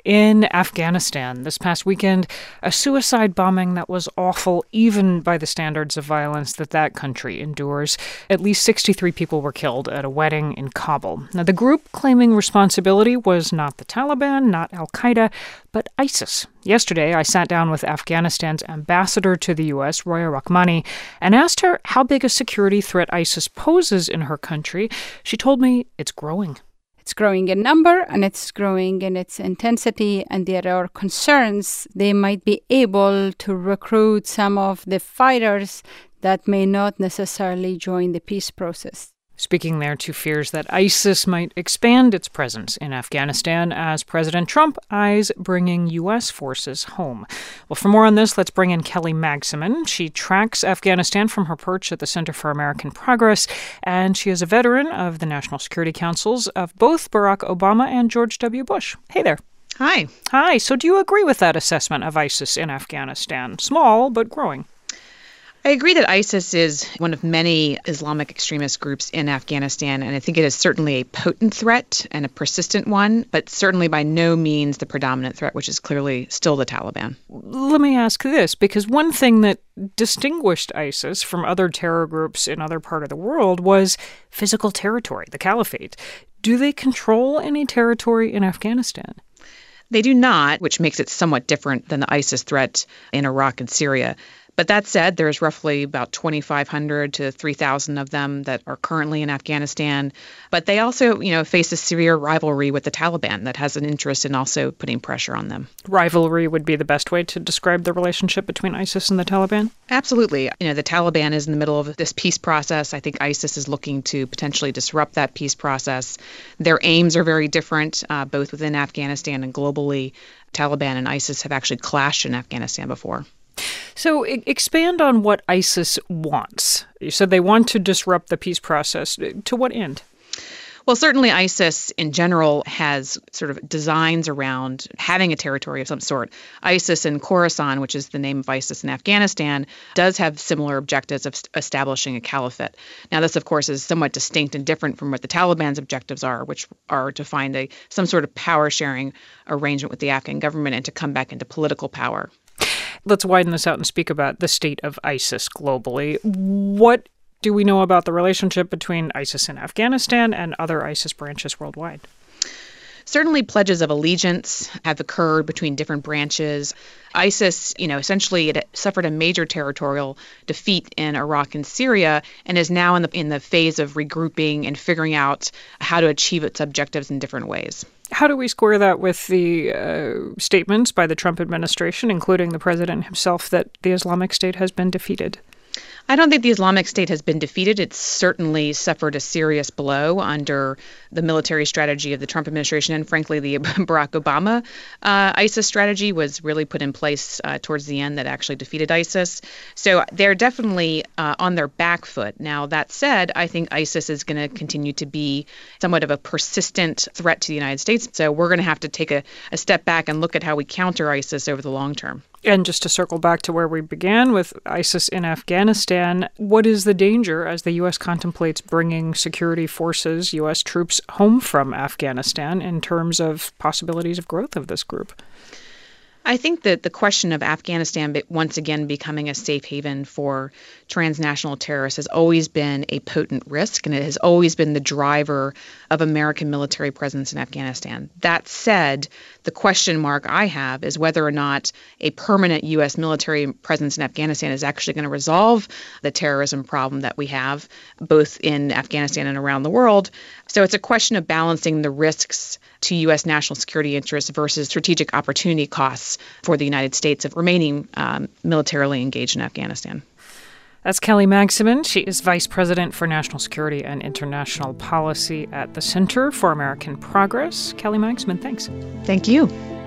In Afghanistan this past weekend, a suicide bombing that was awful even by the standards of violence that country endures. At least 63 people were killed at a wedding in Kabul. Now, the group claiming responsibility was not the Taliban, not al-Qaeda, but ISIS. Yesterday, I sat down with Afghanistan's ambassador to the U.S., Roya Rahmani, and asked her how big a security threat ISIS poses in her country. She told me it's growing. It's growing in number and it's growing in its intensity, and there are concerns they might be able to recruit some of the fighters that may not necessarily join the peace process. Speaking there to fears that ISIS might expand its presence in Afghanistan as President Trump eyes bringing U.S. forces home. Well, for more on this, let's bring in Kelly Magsamen. She tracks Afghanistan from her perch at the Center for American Progress, and she is a veteran of the National Security Councils of both Barack Obama and George W. Bush. Hey there. Hi. Hi. So do you agree with that assessment of ISIS in Afghanistan? Small, but growing. I agree that ISIS is one of many Islamic extremist groups in Afghanistan, and I think it is certainly a potent threat and a persistent one, but certainly by no means the predominant threat, which is clearly still the Taliban. Let me ask this, because one thing that distinguished ISIS from other terror groups in other parts of the world was physical territory, the caliphate. Do they control any territory in Afghanistan? They do not, which makes it somewhat different than the ISIS threat in Iraq and Syria. But that said, there's roughly about 2,500 to 3,000 of them that are currently in Afghanistan. But they also, face a severe rivalry with the Taliban that has an interest in also putting pressure on them. Rivalry would be the best way to describe the relationship between ISIS and the Taliban? Absolutely. The Taliban is in the middle of this peace process. I think ISIS is looking to potentially disrupt that peace process. Their aims are very different, both within Afghanistan and globally. Taliban and ISIS have actually clashed in Afghanistan before. So expand on what ISIS wants. You said they want to disrupt the peace process. To what end? Well, certainly ISIS in general has sort of designs around having a territory of some sort. ISIS in Khorasan, which is the name of ISIS in Afghanistan, does have similar objectives of establishing a caliphate. Now, this, of course, is somewhat distinct and different from what the Taliban's objectives are, which are to find some sort of power-sharing arrangement with the Afghan government and to come back into political power. Let's widen this out and speak about the state of ISIS globally. What do we know about the relationship between ISIS in Afghanistan and other ISIS branches worldwide? Certainly pledges of allegiance have occurred between different branches. ISIS, essentially it suffered a major territorial defeat in Iraq and Syria and is now in the phase of regrouping and figuring out how to achieve its objectives in different ways. How do we square that with the statements by the Trump administration, including the president himself, that the Islamic State has been defeated? I don't think the Islamic State has been defeated. It's certainly suffered a serious blow under the military strategy of the Trump administration, and frankly, the Barack Obama ISIS strategy was really put in place towards the end that actually defeated ISIS. So they're definitely on their back foot. Now, that said, I think ISIS is going to continue to be somewhat of a persistent threat to the United States. So we're going to have to take a step back and look at how we counter ISIS over the long term. And just to circle back to where we began with ISIS in Afghanistan, what is the danger as the U.S. contemplates bringing security forces, U.S. troops, home from Afghanistan in terms of possibilities of growth of this group? I think that the question of Afghanistan once again becoming a safe haven for transnational terrorists has always been a potent risk, and it has always been the driver of American military presence in Afghanistan. That said, the question mark I have is whether or not a permanent U.S. military presence in Afghanistan is actually going to resolve the terrorism problem that we have, both in Afghanistan and around the world. So it's a question of balancing the risks to U.S. national security interests versus strategic opportunity costs for the United States of remaining militarily engaged in Afghanistan. That's Kelly Magsamen. She is Vice President for National Security and International Policy at the Center for American Progress. Kelly Magsamen, thanks. Thank you.